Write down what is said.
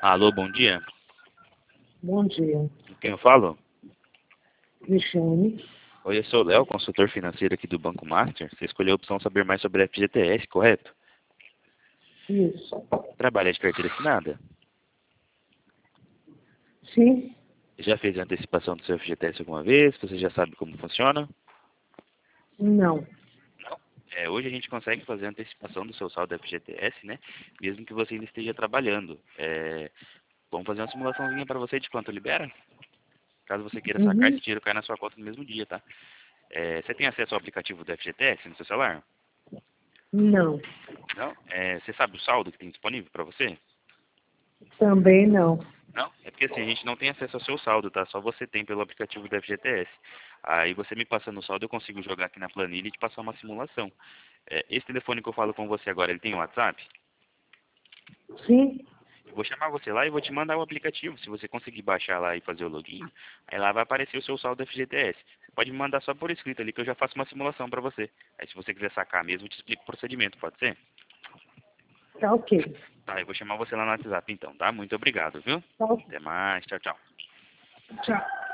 Alô, bom dia. Bom dia. Com quem eu falo? Cristiane. Oi, eu sou o Léo, consultor financeiro aqui do Banco Master. Você escolheu a opção saber mais sobre a FGTS, correto? Isso. Trabalha de carteira assinada? Sim? Já fez a antecipação do seu FGTS alguma vez? Você já sabe como funciona? Não. Hoje a gente consegue fazer a antecipação do seu saldo da FGTS, né? Mesmo que você ainda esteja trabalhando. Vamos fazer uma simulaçãozinha para você de quanto libera? Caso você queira sacar, esse Uhum. dinheiro cai na sua conta no mesmo dia, tá? Você tem acesso ao aplicativo do FGTS no seu celular? Não. Não? Você sabe o saldo que tem disponível para você? Também não. Não? É porque assim, a gente não tem acesso ao seu saldo, tá? Só você tem pelo aplicativo do FGTS. Aí você me passando o saldo, eu consigo jogar aqui na planilha e te passar uma simulação. Esse telefone que eu falo com você agora, ele tem WhatsApp? Sim? Eu vou chamar você lá e vou te mandar o aplicativo. Se você conseguir baixar lá e fazer o login, aí lá vai aparecer o seu saldo FGTS. Você pode me mandar só por escrito ali que eu já faço uma simulação para você. Aí se você quiser sacar mesmo, eu te explico o procedimento, pode ser? Tá ok. Tá, eu vou chamar você lá no WhatsApp então, tá? Muito obrigado, viu? Tá ok. Até mais, tchau, tchau. Tchau.